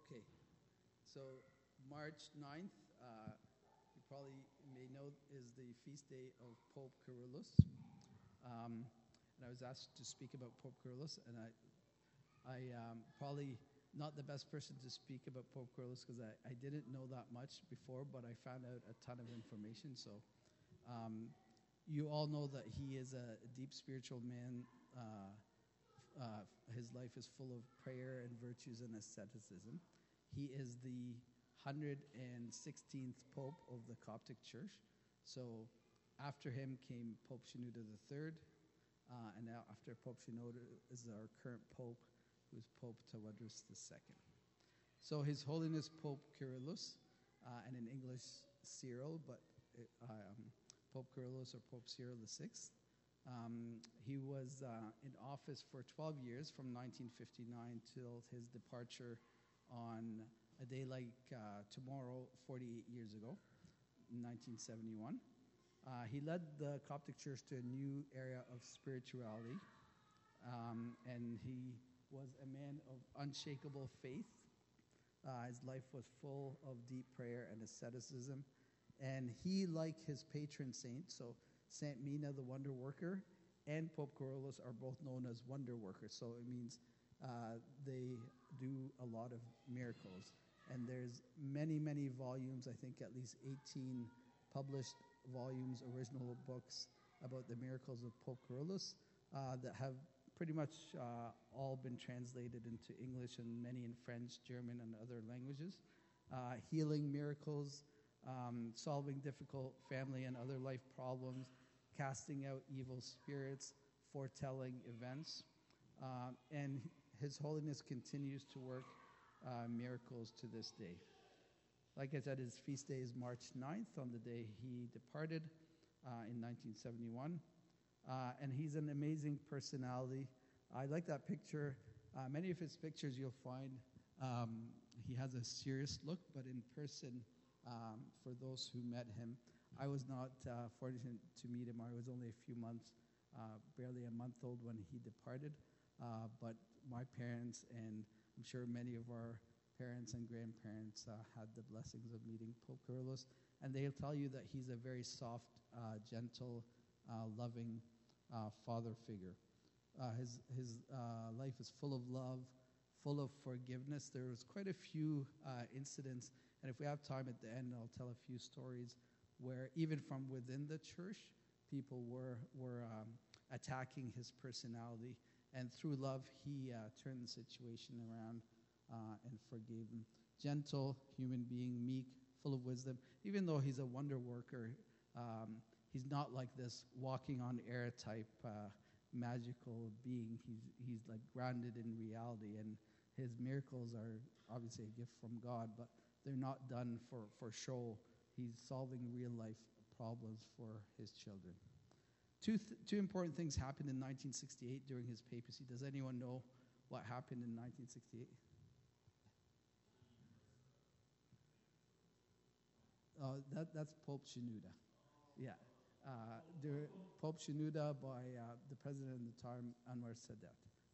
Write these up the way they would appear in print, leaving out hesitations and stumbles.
Okay, so March 9th, you probably may know, is the feast day of Pope Kyrillos. And I was asked to speak about Pope Kyrillos, and I probably not the best person to speak about Pope Kyrillos because I didn't know that much before, but I found out a ton of information. So you all know that he is a deep spiritual man. His life is full of prayer and virtues and asceticism. He is the 116th Pope of the Coptic Church. So after him came Pope Shenouda III, and now after Pope Shenouda is our current Pope, who is Pope Tawadros II. So His Holiness Pope Kyrillos, and in English Cyril, but Pope Kyrillos or Pope Cyril VI. He was in office for 12 years from 1959 till his departure on a day like tomorrow, 48 years ago, in 1971. He led the Coptic Church to a new era of spirituality, and he was a man of unshakable faith. His life was full of deep prayer and asceticism, and he, like his patron saint, so Saint Mina, the Wonder Worker, and Pope Kyrillos are both known as Wonder Workers. So it means they do a lot of miracles. And there's many, many volumes, I think at least 18 published volumes, original books about the miracles of Pope Kyrillos that have pretty much all been translated into English and many in French, German, and other languages. Healing miracles, solving difficult family and other life problems, casting out evil spirits, foretelling events. And His Holiness continues to work miracles to this day. Like I said, his feast day is March 9th, on the day he departed in 1971. And he's an amazing personality. I like that picture. Many of his pictures you'll find he has a serious look, but in person, for those who met him, I was not fortunate to meet him. I was only a few months, barely a month old when he departed. But my parents, and I'm sure many of our parents and grandparents had the blessings of meeting Pope Kyrillos. And they'll tell you that he's a very soft, gentle, loving father figure. His life is full of love, full of forgiveness. There was quite a few incidents, and if we have time at the end, I'll tell a few stories where even from within the church, people were attacking his personality. And through love, he turned the situation around and forgave them. Gentle human being, meek, full of wisdom. Even though he's a wonder worker, he's not like this walking on air type magical being. He's like grounded in reality, and his miracles are obviously a gift from God, but they're not done for show. He's solving real life problems for his children. Two important things happened in 1968 during his papacy. Does anyone know what happened in 1968? That's Pope Shenouda. Yeah. Pope Shenouda by the president at the time, Anwar Sadat.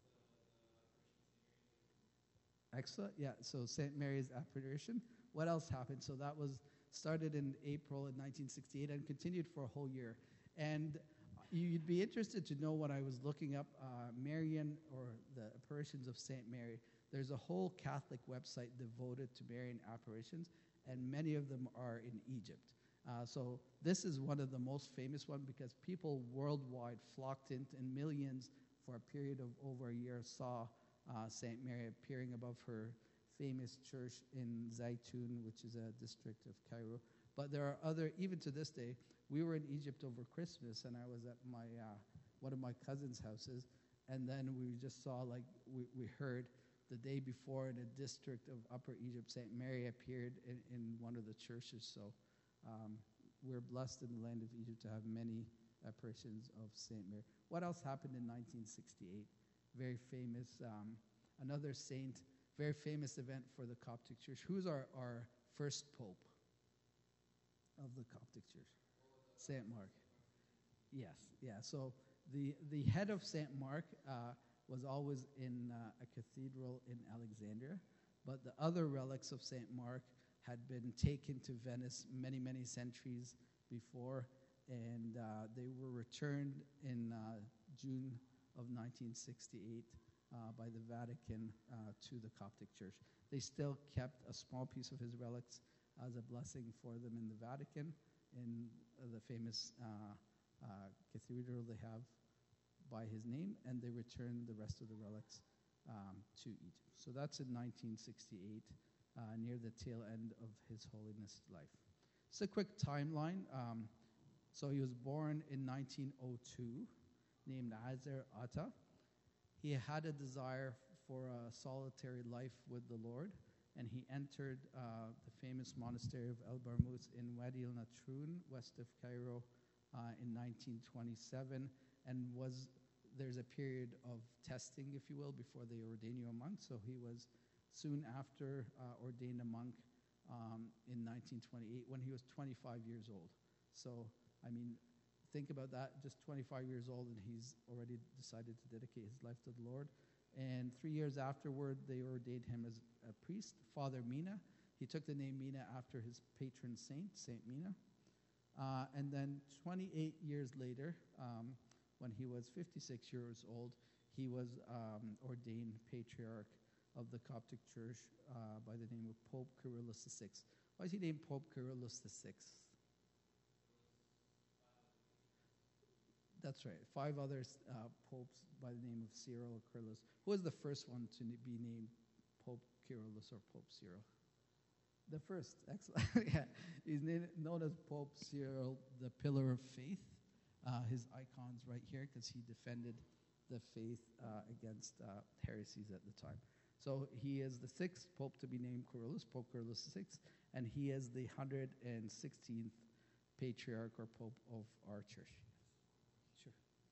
Excellent. Yeah, so St. Mary's apparition. What else happened? So that was started in April in 1968 and continued for a whole year. And you'd be interested to know when I was looking up Marian, or the apparitions of St. Mary. There's a whole Catholic website devoted to Marian apparitions, and many of them are in Egypt. So this is one of the most famous ones because people worldwide flocked in millions for a period of over a year, saw St. Mary appearing above her famous church in Zaytun, which is a district of Cairo. But there are other, even to this day. We were in Egypt over Christmas, and I was at my one of my cousin's houses, and then we just saw, like, we heard the day before in a district of Upper Egypt, St. Mary appeared in one of the churches. So we're blessed in the land of Egypt to have many apparitions of St. Mary. What else happened in 1968? Very famous, another saint, very famous event for the Coptic Church. Who's our first pope of the Coptic Church? St. Mark. Yes, yeah. So the head of St. Mark was always in a cathedral in Alexandria, But the other relics of St. Mark had been taken to Venice many, many centuries before, and they were returned in June of 1968 by the Vatican to the Coptic Church. They still kept a small piece of his relics as a blessing for them in the Vatican, in the famous cathedral they have by his name, and they returned the rest of the relics to Egypt. So that's in 1968, near the tail end of His Holiness' life. Just a quick timeline. So he was born in 1902, named Azer Atta. He had a desire for a solitary life with the Lord, and he entered the famous monastery of El Barmouth in Wadi al-Natrun, west of Cairo, in 1927, and there's a period of testing, if you will, before they ordain you a monk. So he was soon after ordained a monk in 1928 when he was 25 years old. So, I mean, think about that, just 25 years old, and he's already decided to dedicate his life to the Lord. And 3 years afterward, they ordained him as a priest, Father Mina. He took the name Mina after his patron saint, Saint Mina. And then 28 years later, when he was 56 years old, he was ordained patriarch of the Coptic Church by the name of Pope Kyrillus VI. Why is he named Pope Kyrillus VI? That's right. 5 other popes by the name of Cyril or Kyrillus. Who was the first one to be named Pope Kyrillus or Pope Cyril? The first, excellent. Yeah, he's known as Pope Cyril, the Pillar of Faith. His icon's right here because he defended the faith against heresies at the time. So he is the 6th pope to be named Kyrillus, Pope Kyrillus VI, and he is the 116th patriarch or pope of our church. Sure.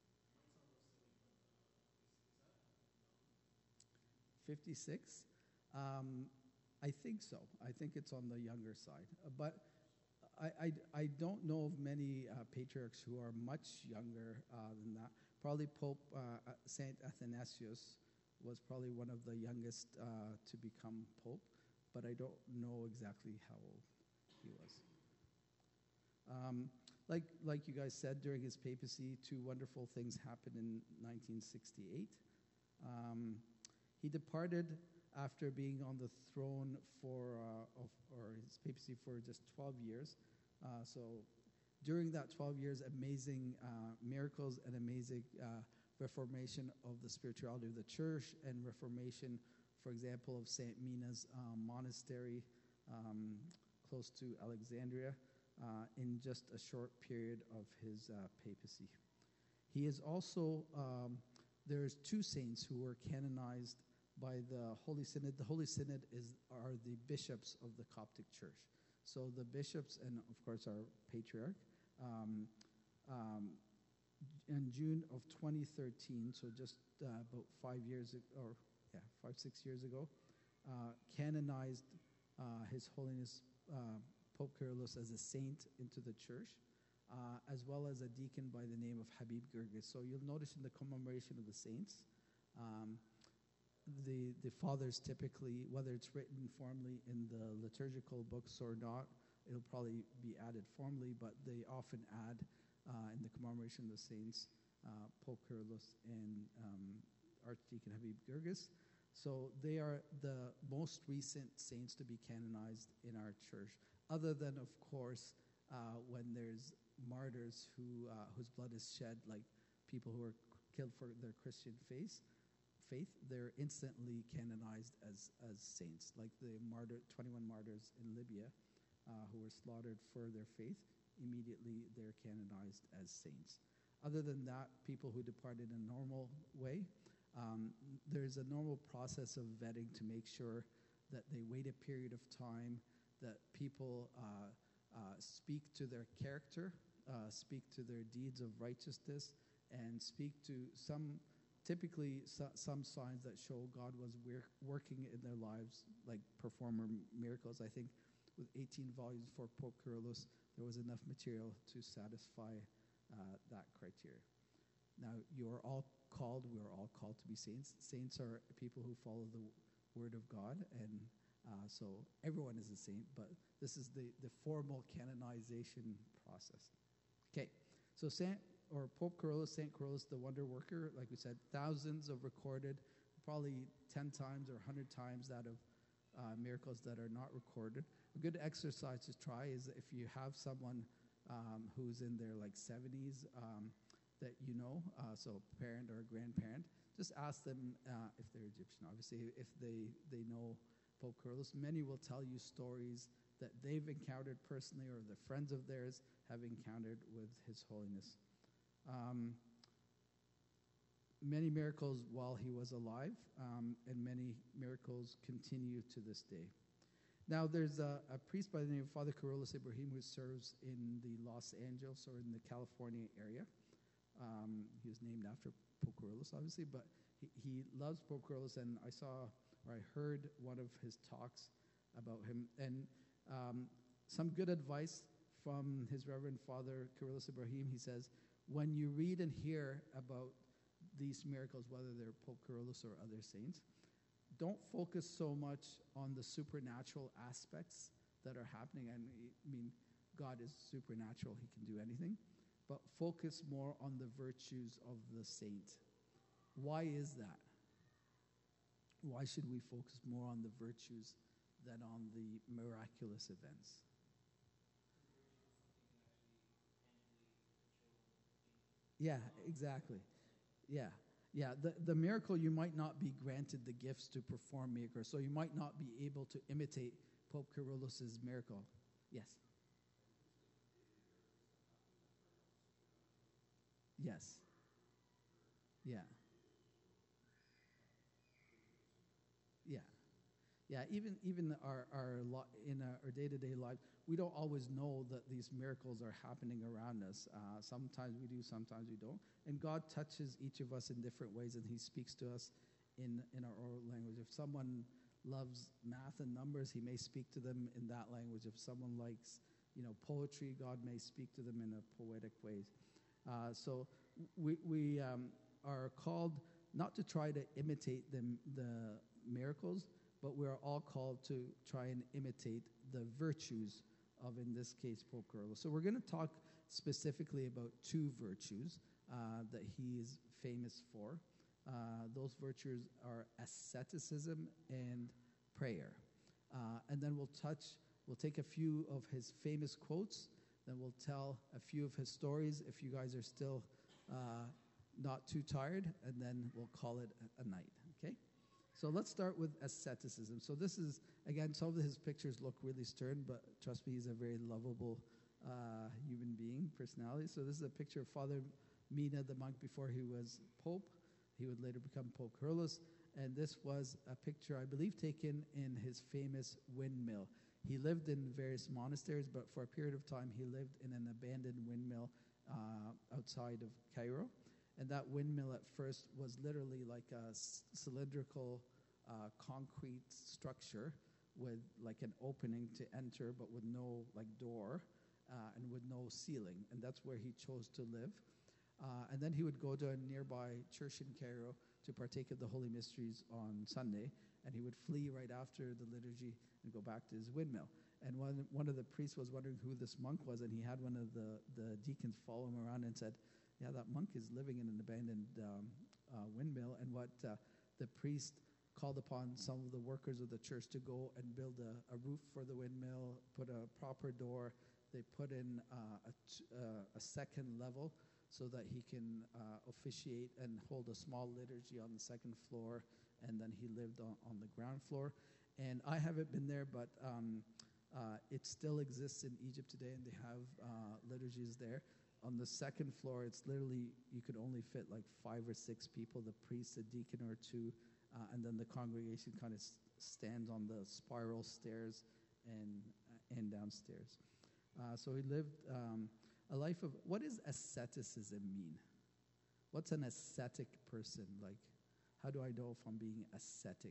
56? I think so. I think it's on the younger side. But I don't know of many patriarchs who are much younger than that. Probably Pope Saint Athanasius was probably one of the youngest to become pope, but I don't know exactly how old he was. Like you guys said, during his papacy, 2 wonderful things happened in 1968. He departed after being on the throne or his papacy for just 12 years. So during that 12 years, amazing miracles and amazing reformation of the spirituality of the church and reformation, for example, of St. Mina's monastery close to Alexandria in just a short period of his papacy. He is also, there's 2 saints who were canonized by the Holy Synod. The Holy Synod are the bishops of the Coptic Church. So the bishops and, of course, our patriarch, in June of 2013, so just about 5 years ago, 6 years ago, canonized His Holiness Pope Kyrillus as a saint into the church, as well as a deacon by the name of Habib Girgis. So you'll notice in the commemoration of the saints, the fathers typically, whether it's written formally in the liturgical books or not, it'll probably be added formally, but they often add in the commemoration of the saints, Pope Kyrillus and Archdeacon Habib Girgis. So they are the most recent saints to be canonized in our church, other than, of course, when there's martyrs whose blood is shed, like people who are killed for their Christian faith, they're instantly canonized as saints, like the 21 martyrs in Libya who were slaughtered for their faith. Immediately they're canonized as saints. Other than that, people who depart in a normal way, there's a normal process of vetting to make sure that they wait a period of time, that people speak to their character, speak to their deeds of righteousness, and speak to some signs that show God was working in their lives, like performer miracles. I think with 18 volumes for Pope Kyrillus, there was enough material to satisfy that criteria. Now, we are all called to be saints. Saints are people who follow the word of God, and So everyone is a saint, but this is the formal canonization process. Okay, so Pope Kyrillos, Saint Kyrillos, the wonder worker, like we said, thousands of recorded, probably 10 times or 100 times that of miracles that are not recorded. A good exercise to try is if you have someone who's in their like 70s that you know, so a parent or a grandparent, just ask them if they're Egyptian, obviously, if they know Pope Kyrillos. Many will tell you stories that they've encountered personally or the friends of theirs have encountered with His Holiness. Many miracles while he was alive, and many miracles continue to this day. Now, there's a priest by the name of Father Kyrillos Ibrahim who serves in the Los Angeles or in the California area. He was named after Pope Kyrillos, obviously, but he loves Pope Kyrillos, and I heard one of his talks about him. And some good advice from his Reverend Father Kyrillos Ibrahim. He says, when you read and hear about these miracles, whether they're Pope Kyrillos or other saints, don't focus so much on the supernatural aspects that are happening. I mean, God is supernatural. He can do anything. But focus more on the virtues of the saint. Why is that? Why should we focus more on the virtues than on the miraculous events? Yeah, exactly. Yeah. Yeah, the miracle, you might not be granted the gifts to perform miracles, so you might not be able to imitate Pope Kyrillos' miracle. Yes. Yes. Yeah. Yeah. Yeah, even in our day-to-day life, we don't always know that these miracles are happening around us. Sometimes we do, sometimes we don't. And God touches each of us in different ways, and He speaks to us in our oral language. If someone loves math and numbers, He may speak to them in that language. If someone likes, poetry, God may speak to them in a poetic way. So we are called not to try to imitate the miracles, but we're all called to try and imitate the virtues of, in this case, Pope Kyrillos. So we're going to talk specifically about two virtues that he is famous for. Those virtues are asceticism and prayer. And then we'll take a few of his famous quotes, then we'll tell a few of his stories if you guys are still not too tired, and then we'll call it a night, okay? So let's start with asceticism. So this is, again, some of his pictures look really stern, but trust me, he's a very lovable human being, personality. So this is a picture of Father Mina, the monk, before he was Pope. He would later become Pope Kyrillos. And this was a picture, I believe, taken in his famous windmill. He lived in various monasteries, but for a period of time, he lived in an abandoned windmill outside of Cairo. And that windmill at first was literally like a cylindrical concrete structure with like an opening to enter, but with no like door and with no ceiling. And that's where he chose to live. And then he would go to a nearby church in Cairo to partake of the Holy Mysteries on Sunday. And he would flee right after the liturgy and go back to his windmill. And one of the priests was wondering who this monk was, and he had one of the deacons follow him around and said, yeah, that monk is living in an abandoned windmill. And what the priest called upon some of the workers of the church to go and build a roof for the windmill, put a proper door. They put in a second level so that he can officiate and hold a small liturgy on the second floor. And then he lived on the ground floor. And I haven't been there, but it still exists in Egypt today, and they have liturgies there. On the second floor, it's literally, you could only fit like 5 or 6 people, the priest, a deacon or two, and then the congregation kind of stands on the spiral stairs and downstairs. So he lived a life of, what does asceticism mean? What's an ascetic person? Like, how do I know if I'm being ascetic?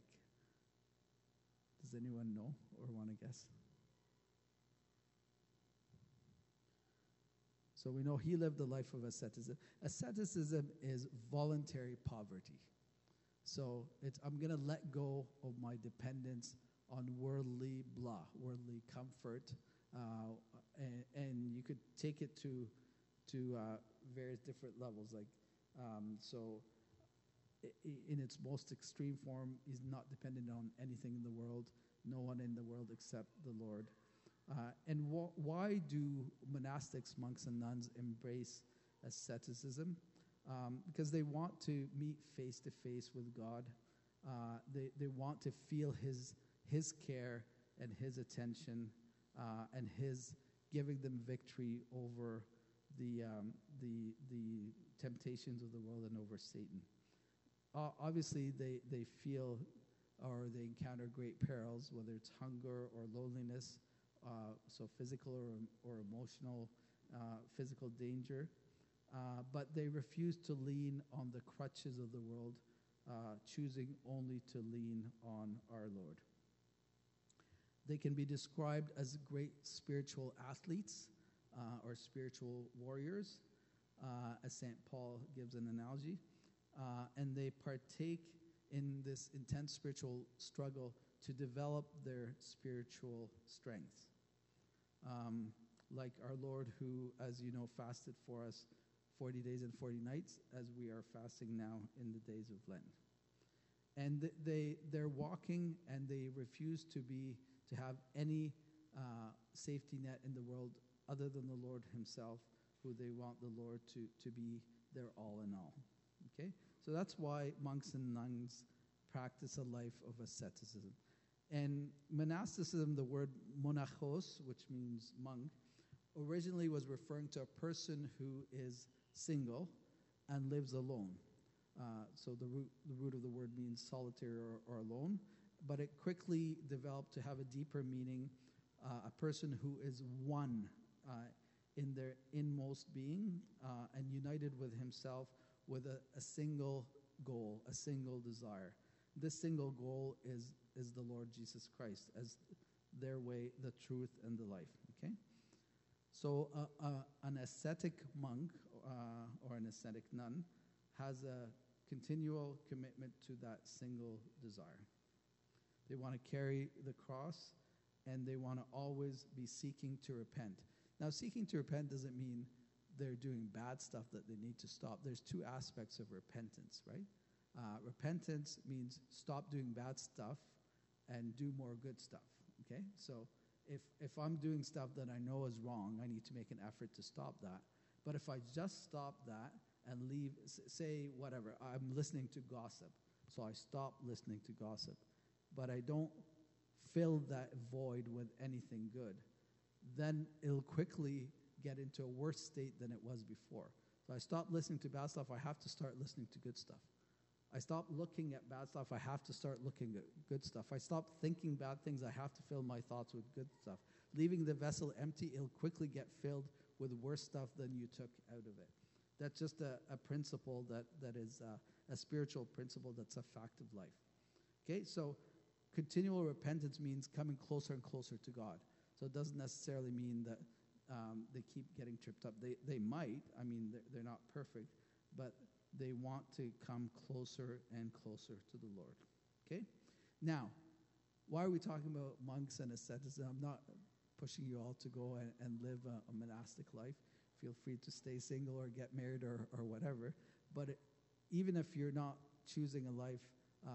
Does anyone know or want to guess? So we know he lived the life of asceticism. Asceticism is voluntary poverty. So I'm going to let go of my dependence on worldly blah, worldly comfort, and you could take it to various different levels. Like, so in its most extreme form, he's not dependent on anything in the world, no one in the world except the Lord. And why do monastics, monks, and nuns embrace asceticism? Because they want to meet face to face with God. They want to feel His care and His attention, and His giving them victory over the temptations of the world and over Satan. Obviously, they feel or they encounter great perils, whether it's hunger or loneliness, so physical or emotional, physical danger. But they refuse to lean on the crutches of the world, choosing only to lean on our Lord. They can be described as great spiritual athletes or spiritual warriors, as St. Paul gives an analogy. And they partake in this intense spiritual struggle to develop their spiritual strength. Like our Lord, who, as you know, fasted for us 40 days and 40 nights, as we are fasting now in the days of Lent. And they're walking, and they refuse to have any safety net in the world other than the Lord Himself, who they want the Lord to be their all in all. Okay? So that's why monks and nuns practice a life of asceticism. And monasticism, the word monachos, which means monk, originally was referring to a person who is single and lives alone. So the root of the word means solitary or alone, but it quickly developed to have a deeper meaning, a person who is one in their inmost being and united with himself with a single goal, a single desire. This single goal is the Lord Jesus Christ as their way, the truth, and the life. Okay? So an ascetic monk or an ascetic nun has a continual commitment to that single desire. They want to carry the cross, and they want to always be seeking to repent. Now, seeking to repent doesn't mean they're doing bad stuff that they need to stop. There's two aspects of repentance, right? Repentance means stop doing bad stuff and do more good stuff, okay? So if I'm doing stuff that I know is wrong, I need to make an effort to stop that. But if I just stop that and leave, say whatever, I'm listening to gossip, so I stop listening to gossip, but I don't fill that void with anything good, then it'll quickly get into a worse state than it was before. So I stop listening to bad stuff, I have to start listening to good stuff. I stop looking at bad stuff, I have to start looking at good stuff. I stop thinking bad things, I have to fill my thoughts with good stuff. Leaving the vessel empty, it'll quickly get filled with worse stuff than you took out of it. That's just a principle that is a spiritual principle that's a fact of life. Okay, so continual repentance means coming closer and closer to God. So it doesn't necessarily mean that they keep getting tripped up. They might. I mean, they're not perfect, but they want to come closer and closer to the Lord. Okay? Now, why are we talking about monks and asceticism? I'm not pushing you all to go and live a monastic life. Feel free to stay single or get married or whatever. But even if you're not choosing a life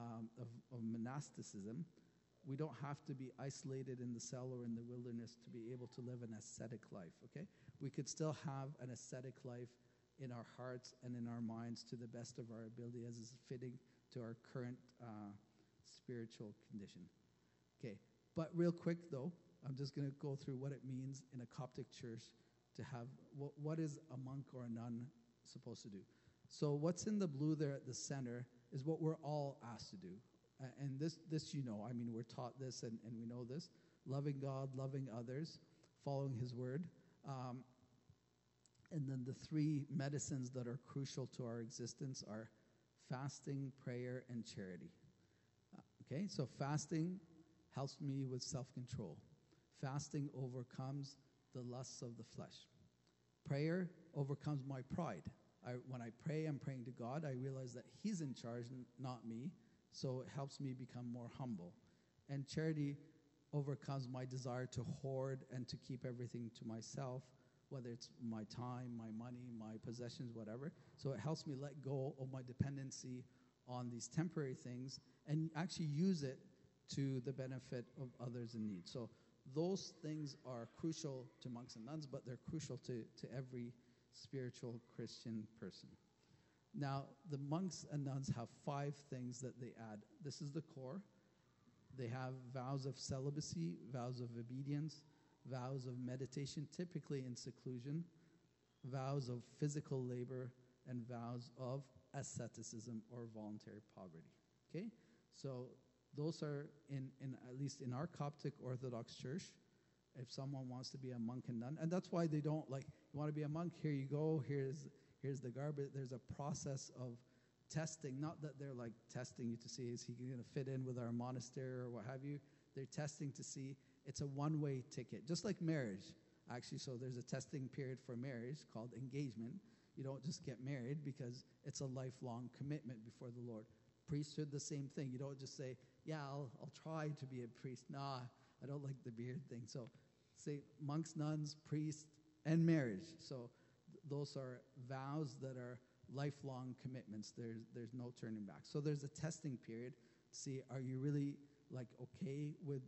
of monasticism, we don't have to be isolated in the cell or in the wilderness to be able to live an ascetic life, okay? We could still have an ascetic life in our hearts and in our minds to the best of our ability as is fitting to our current spiritual condition. Okay, but real quick though, I'm just going to go through what it means in a Coptic church to have, what is a monk or a nun supposed to do? So what's in the blue there at the center is what we're all asked to do. And this you know, I mean, we're taught this and we know this. Loving God, loving others, following His word. And then the three medicines that are crucial to our existence are fasting, prayer, and charity. Okay, so fasting helps me with self-control. Fasting overcomes the lusts of the flesh. Prayer overcomes my pride. When I pray, I'm praying to God. I realize that He's in charge, not me. So it helps me become more humble. And charity overcomes my desire to hoard and to keep everything to myself, whether it's my time, my money, my possessions, whatever. So it helps me let go of my dependency on these temporary things and actually use it to the benefit of others in need. So those things are crucial to monks and nuns, but they're crucial to every spiritual Christian person. Now, the monks and nuns have 5 things that they add. This is the core. They have vows of celibacy, vows of obedience, vows of meditation, typically in seclusion, vows of physical labor, and vows of asceticism or voluntary poverty. Okay? So those are, in at least in our Coptic Orthodox Church, if someone wants to be a monk and nun, and that's why they don't, like, you want to be a monk, here you go, here's the garbage. There's a process of testing, not that they're like testing you to see, is he going to fit in with our monastery or what have you. They're testing to see. It's a one-way ticket, just like marriage, actually. So there's a testing period for marriage called engagement. You don't just get married because it's a lifelong commitment before the Lord. Priesthood, the same thing. You don't just say, yeah, I'll try to be a priest. Nah, I don't like the beard thing. So say monks, nuns, priests, and marriage. So those are vows that are lifelong commitments. There's no turning back. So there's a testing period to see, are you really like okay with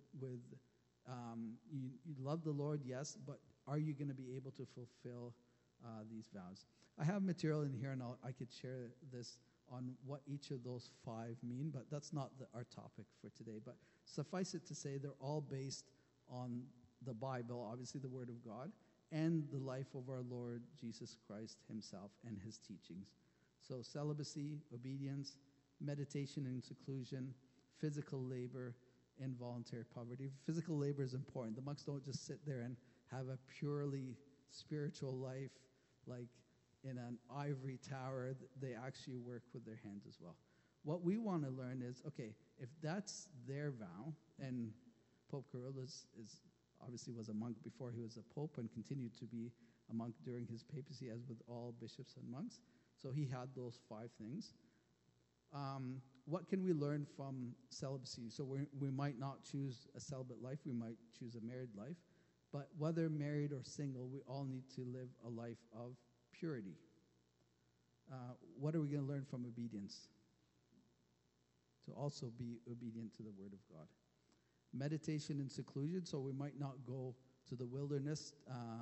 you love the Lord, yes, but are you going to be able to fulfill these vows? I have material in here, and I could share this on what each of those 5 mean, but that's not our topic for today. But suffice it to say, they're all based on the Bible, obviously the Word of God, and the life of our Lord Jesus Christ himself and his teachings. So celibacy, obedience, meditation in seclusion, physical labor, and voluntary poverty. Physical labor is important. The monks don't just sit there and have a purely spiritual life like in an ivory tower. They actually work with their hands as well. What we want to learn is, okay, if that's their vow, and Pope Kyrillos obviously was a monk before he was a pope and continued to be a monk during his papacy, as with all bishops and monks. So he had those 5 things. What can we learn from celibacy? So we might not choose a celibate life. We might choose a married life. But whether married or single, we all need to live a life of purity. What are we going to learn from obedience? To also be obedient to the Word of God. Meditation in seclusion, so we might not go to the wilderness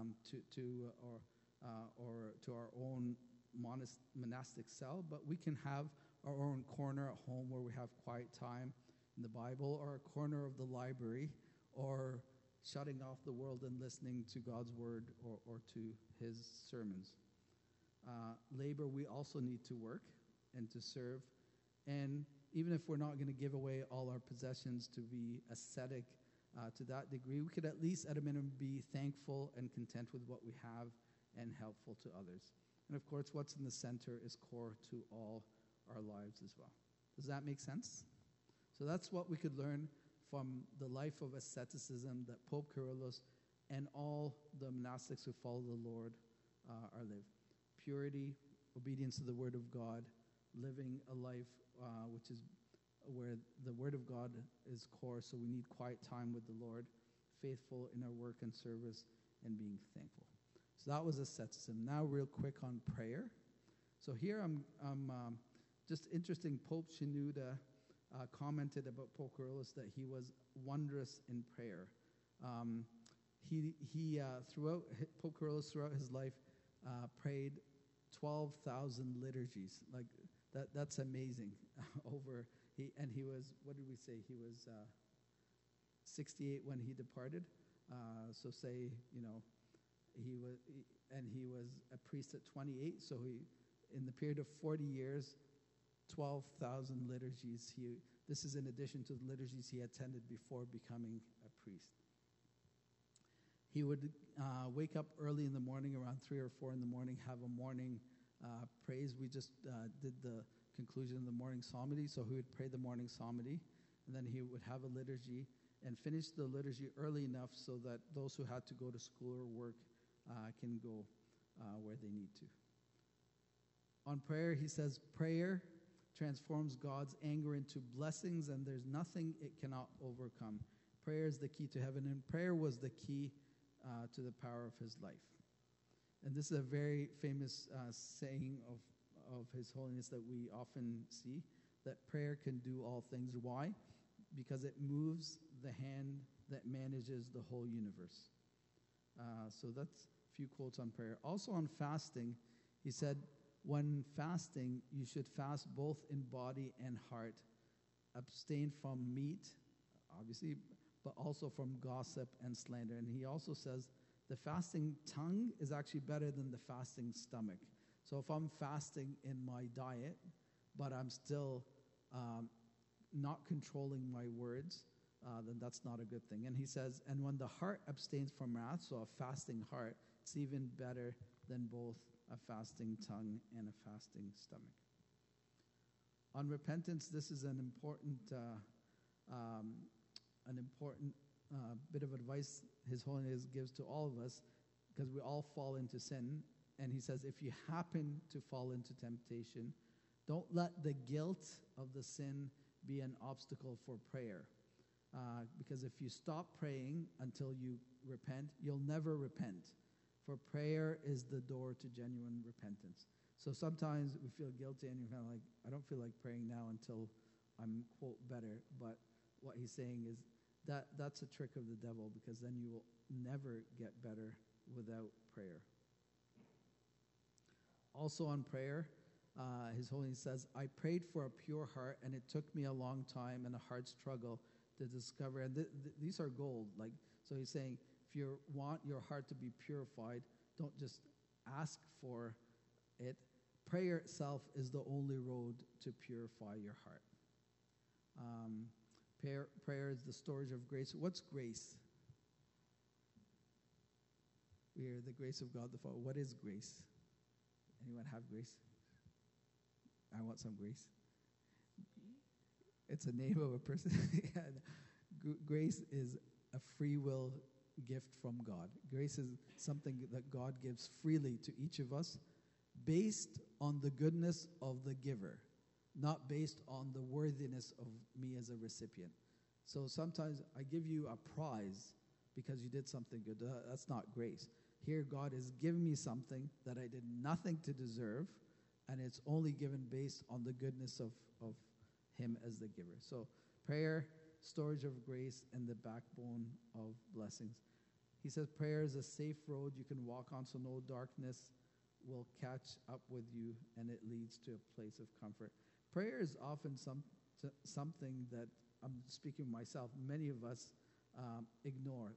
or to our own monastic cell, but we can have our own corner at home where we have quiet time in the Bible, or a corner of the library, or shutting off the world and listening to God's Word or to his sermons. Labor, we also need to work and to serve. And even if we're not going to give away all our possessions to be ascetic to that degree, we could at least, at a minimum, be thankful and content with what we have and helpful to others. And of course, what's in the center is core to all our lives as well. Does that make sense? So that's what we could learn from the life of asceticism that Pope Kyrillos and all the monastics who follow the Lord are live. Purity, obedience to the Word of God, living a life which is where the Word of God is core, so we need quiet time with the Lord, faithful in our work and service, and being thankful. So that was asceticism. Now real quick on prayer. So here I'm just interesting, Pope Shenouda commented about Pope Kyrillos that he was wondrous in prayer. Throughout Pope Kyrillos, throughout his life, prayed 12,000 liturgies. Like that's amazing. He was, what did we say? He was 68 when he departed. So say, he was a priest at 28. So in the period of 40 years, 12,000 liturgies. This is in addition to the liturgies he attended before becoming a priest. He would wake up early in the morning, around 3 or 4 in the morning, have a morning praise. We just did the conclusion of the morning psalmody, so he would pray the morning psalmody, and then he would have a liturgy and finish the liturgy early enough so that those who had to go to school or work can go where they need to. On prayer, he says, prayer transforms God's anger into blessings, and there's nothing it cannot overcome. Prayer is the key to heaven, and prayer was the key to the power of his life. And this is a very famous saying of His Holiness that we often see, that prayer can do all things. Why? Because it moves the hand that manages the whole universe. So that's a few quotes on prayer. Also on fasting, he said, when fasting, you should fast both in body and heart. Abstain from meat, obviously, but also from gossip and slander. And he also says the fasting tongue is actually better than the fasting stomach. So if I'm fasting in my diet, but I'm still not controlling my words, then that's not a good thing. And he says, and when the heart abstains from wrath, so a fasting heart, it's even better than both a fasting tongue and a fasting stomach. On repentance, this is an important bit of advice His Holiness gives to all of us, because we all fall into sin. And he says, if you happen to fall into temptation, don't let the guilt of the sin be an obstacle for prayer. Because if you stop praying until you repent, you'll never repent. For prayer is the door to genuine repentance. So sometimes we feel guilty and you're kind of like, I don't feel like praying now until I'm, quote, better. But what he's saying is that's a trick of the devil, because then you will never get better without prayer. Also on prayer, His Holiness says, I prayed for a pure heart, and it took me a long time and a hard struggle to discover. And these are gold. So he's saying, if you want your heart to be purified, don't just ask for it. Prayer itself is the only road to purify your heart. Prayer is the storage of grace. What's grace? We are the grace of God the Father. What is grace? Anyone have grace? I want some grace. It's a name of a person. Grace is a free will gift from God. Grace is something that God gives freely to each of us, based on the goodness of the giver, not based on the worthiness of me as a recipient. So sometimes I give you a prize because you did something good. That's not grace. Here God has given me something that I did nothing to deserve, and it's only given based on the goodness of Him as the giver. So prayer, storage of grace, and the backbone of blessings. He says prayer is a safe road you can walk on, so no darkness will catch up with you, and it leads to a place of comfort. Prayer is often something that, I'm speaking of myself, many of us ignore.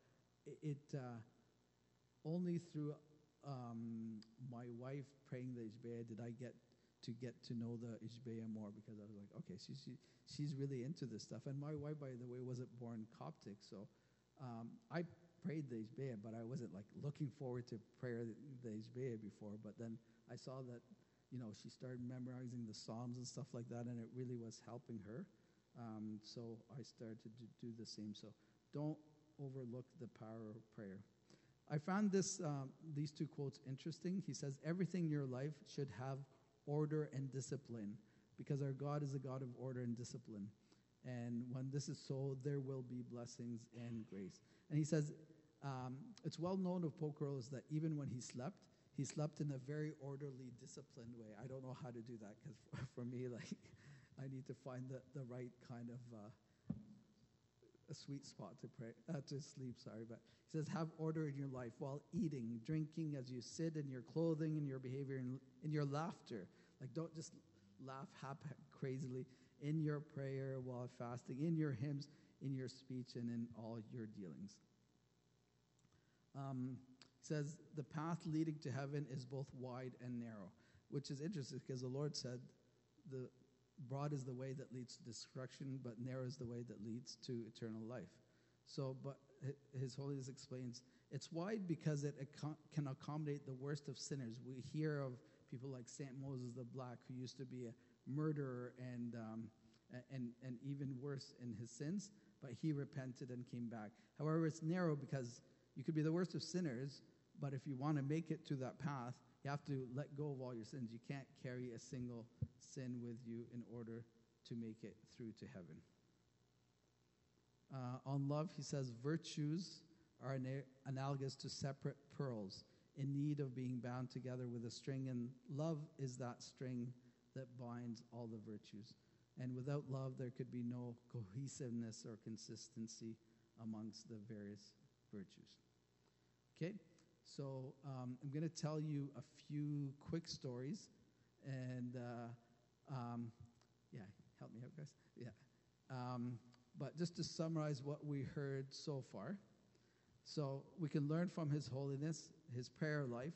Only through my wife praying the Ishbea did I get to know the Ishbea more, because I was like, okay, she's really into this stuff. And my wife, by the way, wasn't born Coptic, so I prayed the Ishbea, but I wasn't looking forward to prayer the Ishbea before. But then I saw that, she started memorizing the Psalms and stuff like that, and it really was helping her. So I started to do the same. So don't overlook the power of prayer. I found these two quotes interesting. He says, everything in your life should have order and discipline, because our God is a God of order and discipline. And when this is so, there will be blessings and grace. And he says, it's well known of Pope Carolus that even when he slept in a very orderly, disciplined way. I don't know how to do that, because for me, I need to find the right kind of a sweet spot to sleep. But he says, have order in your life while eating, drinking, as you sit, in your clothing, in your behavior, in your laughter. Don't just laugh crazily. In your prayer while fasting, in your hymns, in your speech, and in all your dealings. He says, the path leading to heaven is both wide and narrow, which is interesting, because the Lord said, the broad is the way that leads to destruction, but narrow is the way that leads to eternal life. So, but His Holiness explains, it's wide because it can accommodate the worst of sinners. We hear of people like St. Moses the Black, who used to be a murderer and even worse in his sins, but he repented and came back. However, it's narrow because you could be the worst of sinners, but if you want to make it to that path, You have to let go of all your sins. You can't carry a single sin with you in order to make it through to heaven. On love, he says, virtues are analogous to separate pearls in need of being bound together with a string, and love is that string that binds all the virtues. And without love, there could be no cohesiveness or consistency amongst the various virtues. Okay, so I'm going to tell you a few quick stories, and yeah, help me out, guys. Yeah, but just to summarize what we heard so far. So we can learn from His holiness, His prayer life.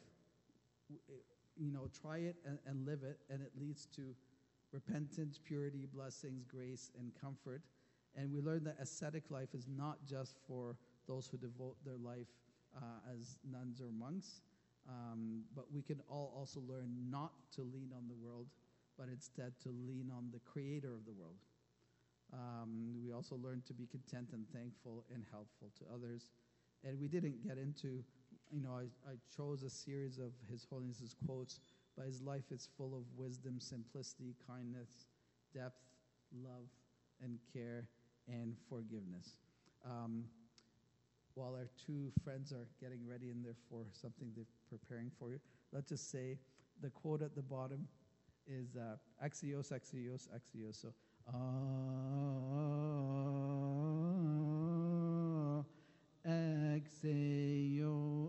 Try it and live it, and it leads to repentance, purity, blessings, grace, and comfort. And we learn that ascetic life is not just for those who devote their life as nuns or monks, but we can all also learn not to lean on the world, but instead to lean on the Creator of the world. We also learn to be content and thankful and helpful to others. And we didn't get into, I chose a series of His Holiness's quotes, but his life is full of wisdom, simplicity, kindness, depth, love, and care, and forgiveness. While our two friends are getting ready in there for something they're preparing for you, let's just say the quote at the bottom is axios, axios, axios. So, Exeo,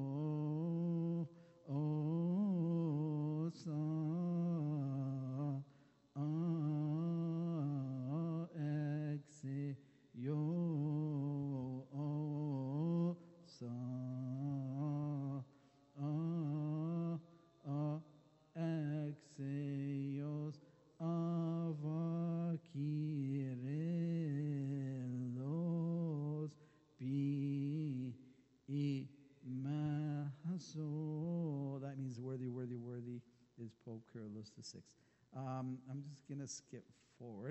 Exeos avakirelos bi imaso. That means worthy, worthy, worthy is Pope Kyrillos VI. I'm just going to skip forward.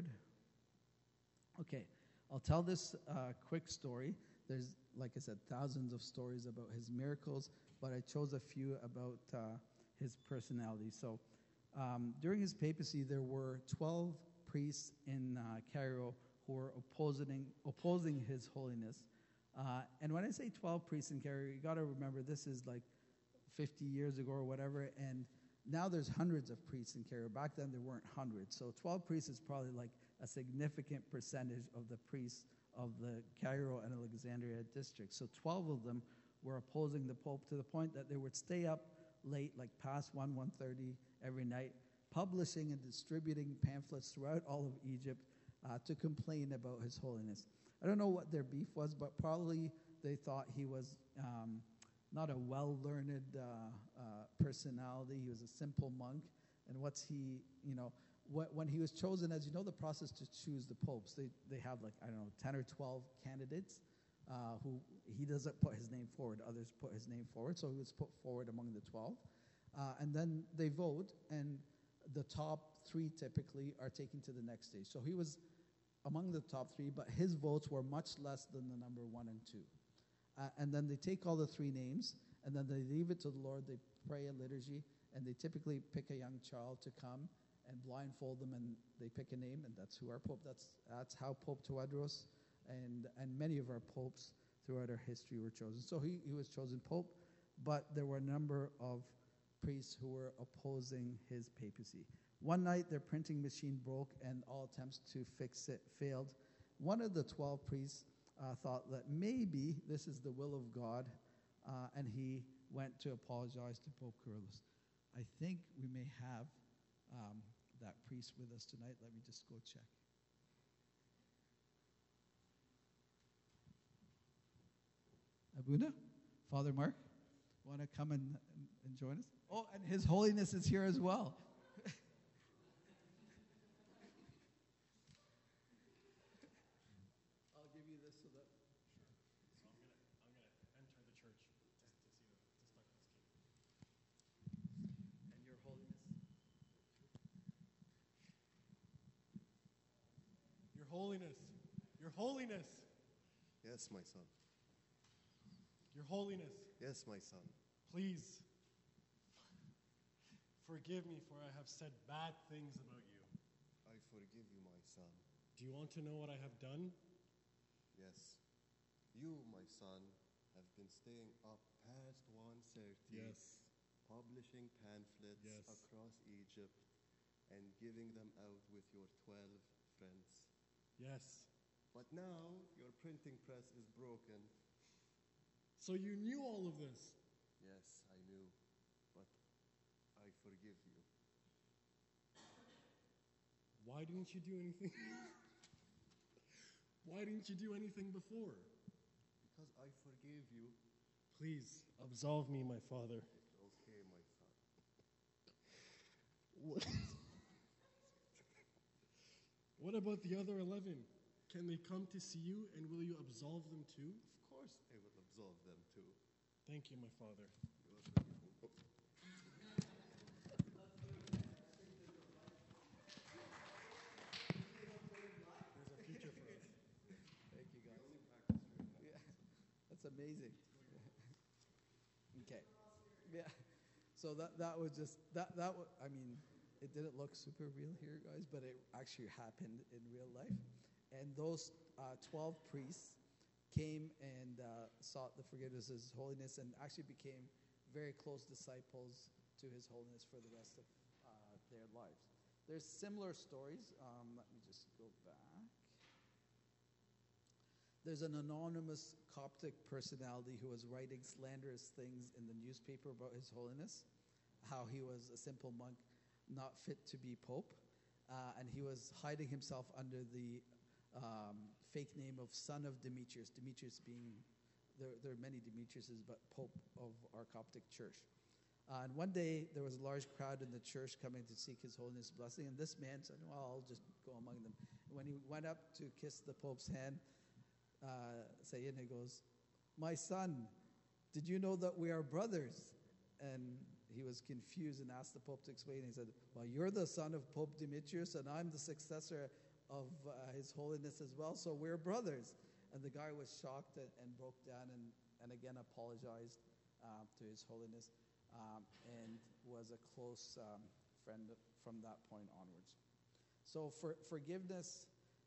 Okay, I'll tell this quick story. There's, like I said, thousands of stories about his miracles, but I chose a few about his personality. So during his papacy, there were 12 priests in Cairo who were opposing His Holiness. And when I say 12 priests in Cairo, you got to remember this is like 50 years ago or whatever, and now there's hundreds of priests in Cairo. Back then there weren't hundreds. So 12 priests is probably like a significant percentage of the priests of the Cairo and Alexandria district. So 12 of them were opposing the Pope to the point that they would stay up late, like past 1:30 every night, publishing and distributing pamphlets throughout all of Egypt to complain about His Holiness. I don't know what their beef was, but probably they thought he was not a well-learned personality. He was a simple monk. And when he was chosen, as you know, the process to choose the popes, they have 10 or 12 candidates who he doesn't put his name forward. Others put his name forward. So he was put forward among the 12. And then they vote, and the top 3 typically are taken to the next stage. So he was among the top 3, but his votes were much less than the number 1 and 2. And then they take all the 3 names, and then they leave it to the Lord. They pray a liturgy, and they typically pick a young child to come and blindfold them, and they pick a name, and that's who our Pope. That's how Pope Tewodros and many of our popes throughout our history were chosen. So he was chosen Pope, but there were a number of priests who were opposing his papacy. One night, their printing machine broke, and all attempts to fix it failed. One of the 12 priests thought that maybe this is the will of God, and he went to apologize to Pope Kyrillos. I think we may have that priest with us tonight. Let me just go check. Abuna, Father Mark, want to come and join us? Oh, and His Holiness is here as well. I'll give you this so that. Sure. So I'm gonna enter the church to see the And Your Holiness. Your Holiness. Your Holiness. Yes, my son. Your Holiness. Yes, my son. Please. Forgive me, for I have said bad things about you. I forgive you, my son. Do you want to know what I have done? Yes. You, my son, have been staying up past 1:30, publishing pamphlets Yes. across Egypt and giving them out with your 12 friends. Yes. But now your printing press is broken. So you knew all of this? Yes, I knew, but I forgive you. Why didn't you do anything? Why didn't you do anything before? Because I forgave you. Please, absolve me, my father. Okay, my son. What, what about the other 11? Can they come to see you, and will you absolve them too? Of course I will absolve them too. Thank you, my father. You are forgiven. Oh. There's a future for us. Thank you, We guys. only practice real Yeah, lessons. that's amazing. Okay. Yeah. So that was just I mean, it didn't look super real here, guys, but it actually happened in real life. And those 12 priests came and sought the forgiveness of His Holiness and actually became very close disciples to His Holiness for the rest of their lives. There's similar stories. Let me just go back. There's an anonymous Coptic personality who was writing slanderous things in the newspaper about His Holiness, how he was a simple monk, not fit to be Pope, and he was hiding himself under the fake name of son of Demetrius. Demetrius being, there are many Demetriuses, but Pope of our Coptic church. And one day there was a large crowd in the church coming to seek His Holiness' blessing, and this man said, well, I'll just go among them. And when he went up to kiss the Pope's hand, Sayyidina goes, my son, did you know that we are brothers? And he was confused and asked the Pope to explain. He said, well, you're the son of Pope Demetrius, and I'm the successor of His Holiness as well, so we're brothers. And the guy was shocked and broke down and again apologized to His Holiness and was a close friend from that point onwards. So for forgiveness,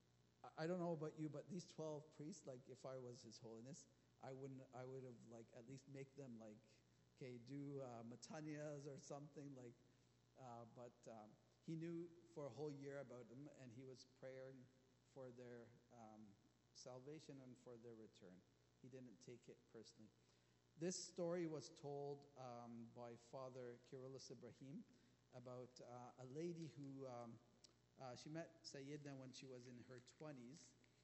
I don't know about you, but these 12 priests, like if I was His Holiness, I would have like at least make them like, okay, do matanyas or something like, but he knew for a whole year about them, and he was praying for their salvation and for their return. He didn't take it personally. This story was told by Father Kyrillos Ibrahim about a lady who she met Sayyidina when she was in her 20s,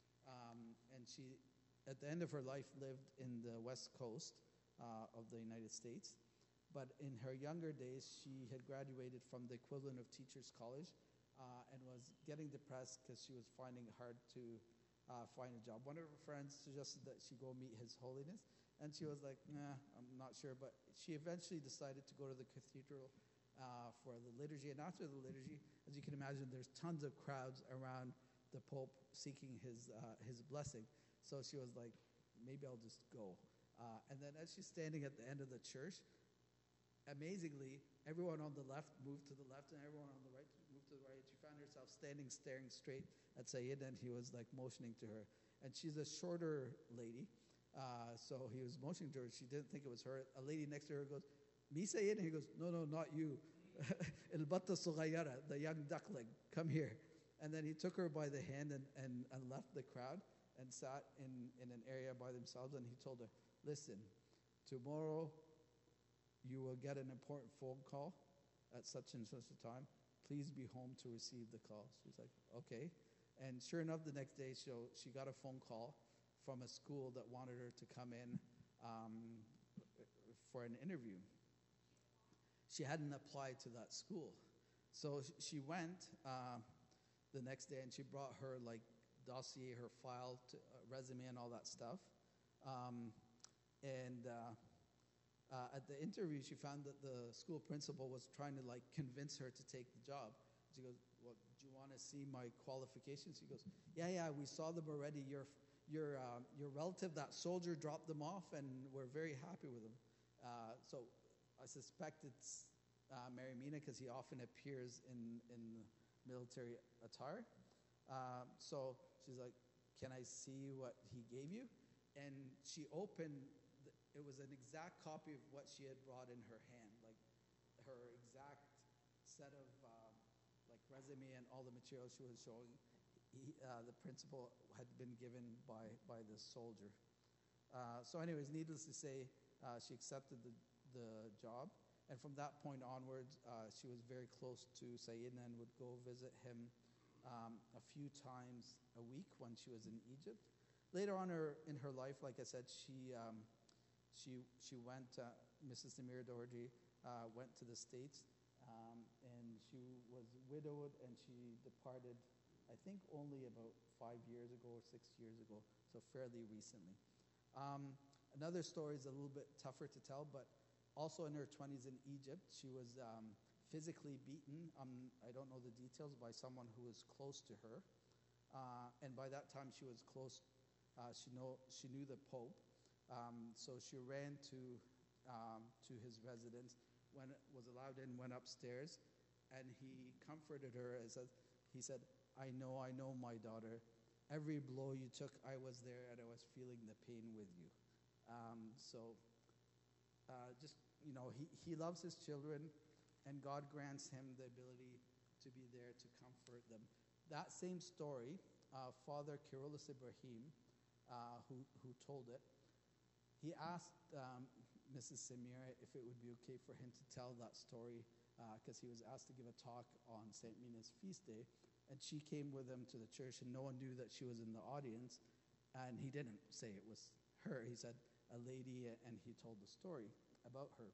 and she, at the end of her life, lived in the West Coast of the United States. But in her younger days, she had graduated from the equivalent of Teachers College and was getting depressed because she was finding it hard to find a job. One of her friends suggested that she go meet His Holiness, and she was like, nah, I'm not sure. But she eventually decided to go to the cathedral for the liturgy. And after the liturgy, as you can imagine, there's tons of crowds around the Pope seeking his blessing. So she was like, maybe I'll just go. And then as she's standing at the end of the church, amazingly, everyone on the left moved to the left and everyone on the right moved to the right. She found herself standing, staring straight at Sayyid, and he was like motioning to her. And she's a shorter lady, so he was motioning to her. She didn't think it was her. A lady next to her goes, me Sayyid? And he goes, no, not you. El-Batta Sughayara, the young duckling, come here. And then he took her by the hand and left the crowd and sat in an area by themselves, and he told her, listen, tomorrow you will get an important phone call at such and such a time. Please be home to receive the call. She's like, okay. And sure enough, the next day she got a phone call from a school that wanted her to come in for an interview. She hadn't applied to that school. So she went the next day, and she brought her like dossier, her file, resume, and all that stuff. At the interview, she found that the school principal was trying to like convince her to take the job. She goes, well, do you want to see my qualifications? He goes, yeah, we saw them already. Your relative, that soldier, dropped them off, and we're very happy with them. So I suspect it's Mary Mina because he often appears in military attire. So she's like, "Can I see what he gave you?" And she opened. It was an exact copy of what she had brought in her hand, like her exact set of like resume and all the material she was showing. The principal had been given by this soldier. So, anyways, needless to say, she accepted the job. And from that point onwards, she was very close to Sayyidina and would go visit him a few times a week when she was in Egypt. Later on in her life, like I said, she went, Mrs. Samir Doherty went to the States, and she was widowed, and she departed, I think, only about 5 years ago or 6 years ago, so fairly recently. Another story is a little bit tougher to tell, but also in her 20s in Egypt, she was physically beaten, I don't know the details, by someone who was close to her. And by that time, she was close, she knew the Pope. So she ran to his residence, was allowed in, went upstairs, and he comforted her. He said, I know, my daughter. Every blow you took, I was there, and I was feeling the pain with you. He loves his children, and God grants him the ability to be there to comfort them. That same story, Father Kyrillos Ibrahim, who told it, he asked Mrs. Samira if it would be okay for him to tell that story because he was asked to give a talk on St. Mina's feast day. And she came with him to the church, and no one knew that she was in the audience. And he didn't say it was her. He said, a lady, and he told the story about her.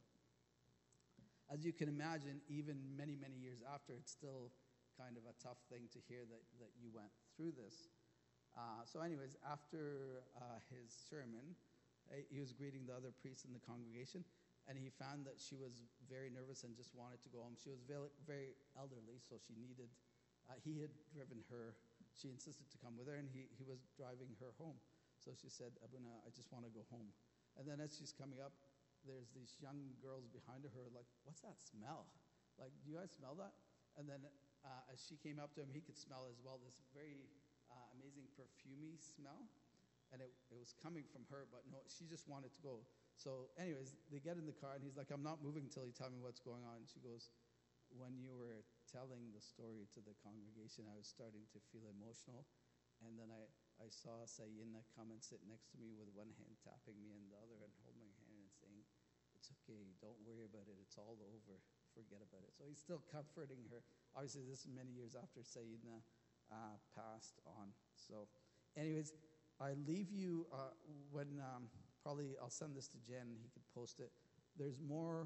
As you can imagine, even many, many years after, it's still kind of a tough thing to hear that you went through this. So anyways, after his sermon, he was greeting the other priests in the congregation, and he found that she was very nervous and just wanted to go home. She was very, very elderly, so she needed... he had driven her. She insisted to come with her, and he was driving her home. So she said, Abuna, I just want to go home. And then as she's coming up, there's these young girls behind her like, what's that smell? Like, do you guys smell that? And then as she came up to him, he could smell as well this very amazing perfumey smell. And it was coming from her, but no, she just wanted to go. So anyways, they get in the car, and he's like, I'm not moving until you tell me what's going on. And she goes, when you were telling the story to the congregation, I was starting to feel emotional. And then I saw Sayyidina come and sit next to me with one hand tapping me and the other and hold my hand and saying, it's okay, don't worry about it, it's all over, forget about it. So he's still comforting her. Obviously, this is many years after Sayyidina passed on. So anyways, I leave you when probably I'll send this to Jen, he could post it. There's more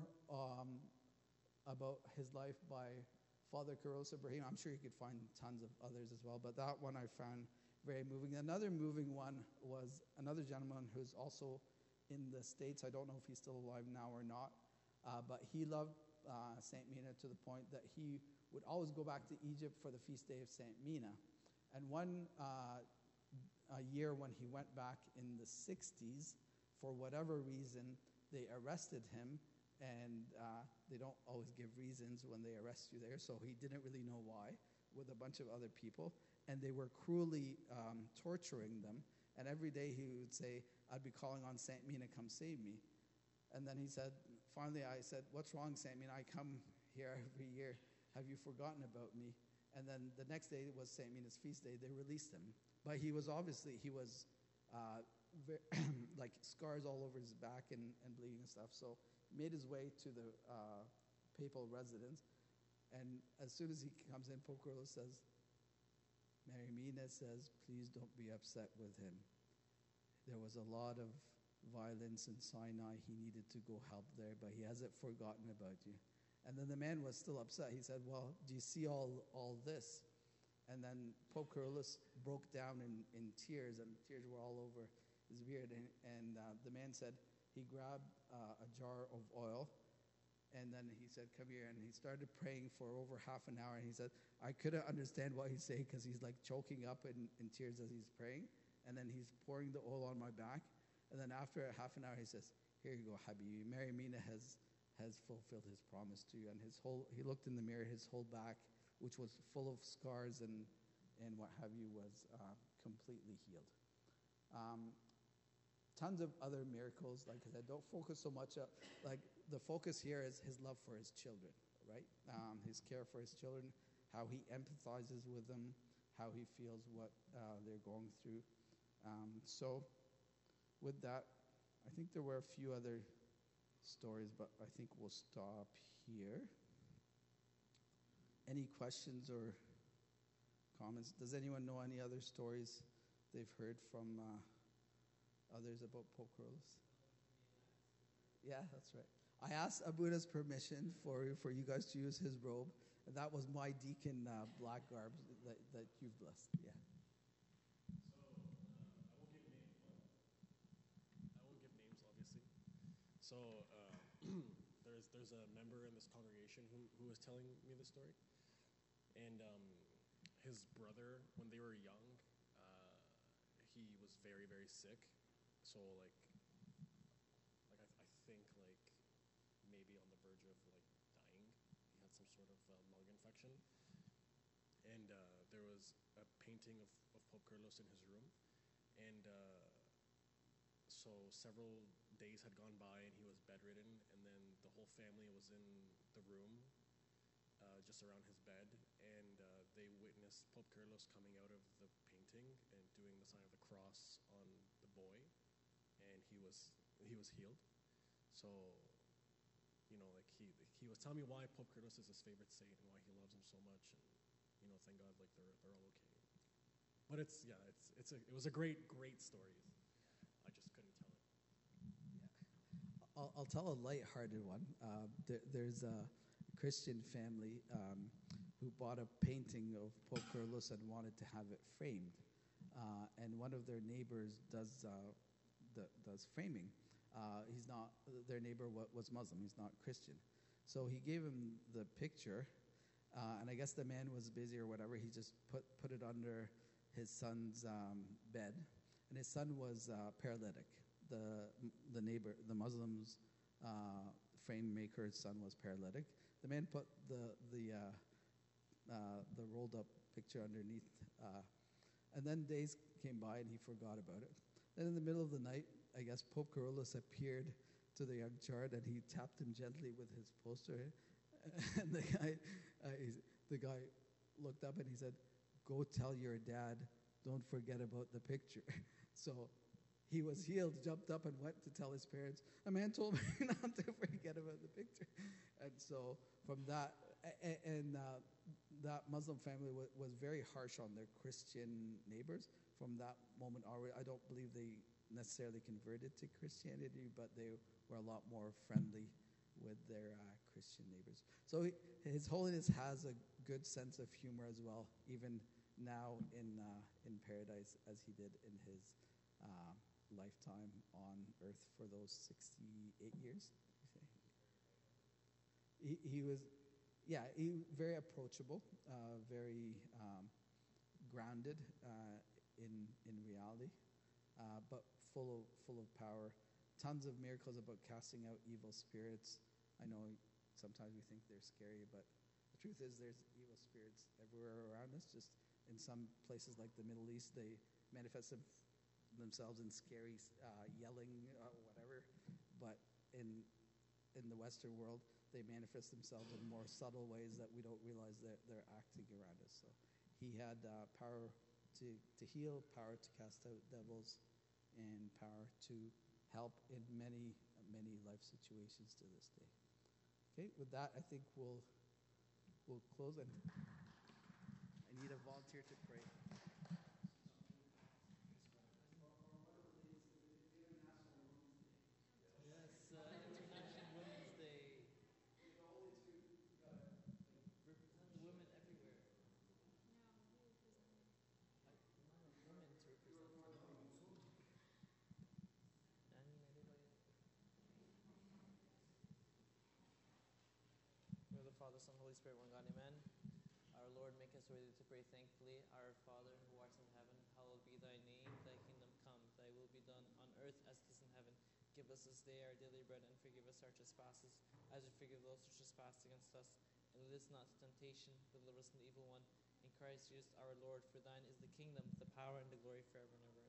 about his life by Father Kyrillos Ibrahim. I'm sure you could find tons of others as well, but that one I found very moving. Another moving one was another gentleman who's also in the States. I don't know if he's still alive now or not, but he loved St. Mina to the point that he would always go back to Egypt for the feast day of St. Mina. And one a year when he went back in the 60s, for whatever reason, they arrested him, and they don't always give reasons when they arrest you there, so he didn't really know why, with a bunch of other people, and they were cruelly torturing them, and every day he would say, I'd be calling on St. Mina, come save me. And then he said, finally I said, what's wrong, St. Mina? I come here every year. Have you forgotten about me? And then the next day was St. Mina's feast day. They released him. But he was like scars all over his back and bleeding and stuff. So he made his way to the papal residence. And as soon as he comes in, Pope Kyrillos says, Mary Mina says, please don't be upset with him. There was a lot of violence in Sinai. He needed to go help there, but he hasn't forgotten about you. And then the man was still upset. He said, well, do you see all this? And then Pope Kyrillos broke down in tears, and tears were all over his beard. And the man said he grabbed a jar of oil, and then he said, come here. And he started praying for over half an hour. And he said, I couldn't understand what he's saying because he's like choking up in tears as he's praying. And then he's pouring the oil on my back. And then after half an hour, he says, here you go, Habibi. Mary Mina has fulfilled his promise to you. And he looked in the mirror, his whole back, which was full of scars and what have you, was completely healed. Tons of other miracles. Like I said, don't focus so much. Like the focus here is his love for his children, right? His care for his children, how he empathizes with them, how he feels what they're going through. So with that, I think there were a few other stories, but I think we'll stop here. Any questions or comments? Does anyone know any other stories they've heard from others about Pope Kyrillos? Yeah, that's right. I asked Abuna's permission for you guys to use his robe, and that was my deacon black garb that you've blessed. Yeah. I won't give names, obviously. So there's a member in this congregation who was telling me the story, and his brother, when they were young, he was very, very sick. So I think maybe on the verge of dying. He had some sort of lung infection, and there was a painting of Pope Kyrillos in his room, and so several days had gone by, and he was bedridden, and then the whole family was in the room, just around his bed, and they witnessed Pope Kyrillos coming out of the painting and doing the sign of the cross on the boy, and he was healed. So, he was telling me why Pope Kyrillos is his favorite saint and why he loves him so much, and thank God they're all okay. But it was a great story. I just couldn't tell it. Yeah. I'll tell a lighthearted one. There's a Christian family who bought a painting of Pope Kyrillos and wanted to have it framed. And one of their neighbors does framing. Their neighbor was Muslim. He's not Christian. So he gave him the picture, and I guess the man was busy or whatever. He just put it under his son's bed, and his son was paralytic. The neighbor, the Muslim's frame maker's son was paralytic. The man put the rolled up picture underneath, and then days came by and he forgot about it. Then in the middle of the night, I guess Pope Kyrillos appeared to the young child and he tapped him gently with his poster. And the guy looked up and he said, "Go tell your dad, don't forget about the picture." So he was healed, jumped up and went to tell his parents, "A man told me not to forget about the picture." And so from that, that Muslim family was very harsh on their Christian neighbors. From that moment already, I don't believe they necessarily converted to Christianity, but they were a lot more friendly with their Christian neighbors. So His Holiness has a good sense of humor as well, even now in paradise, as he did in his lifetime on earth for those 68 years. He was very approachable, very grounded in reality, but full of power. Tons of miracles about casting out evil spirits. I know sometimes we think they're scary, but the truth is there's evil spirits everywhere around us. Just in some places like the Middle East, they manifest themselves in scary yelling or whatever. But in the Western world, they manifest themselves in more subtle ways that we don't realize that they're acting around us. So he had power to heal, power to cast out devils, and power to help in many, many life situations to this day. Okay, with that, I think we'll close, and I need a volunteer to pray. Father, Son, Holy Spirit, one God, amen. Our Lord, make us ready to pray thankfully. Our Father, who art in heaven, hallowed be thy name. Thy kingdom come, thy will be done on earth as it is in heaven. Give us this day our daily bread, and forgive us our trespasses, as we forgive those who trespass against us. And lead us not to temptation, but deliver us from the evil one. In Christ Jesus our Lord, for thine is the kingdom, the power, and the glory forever and ever.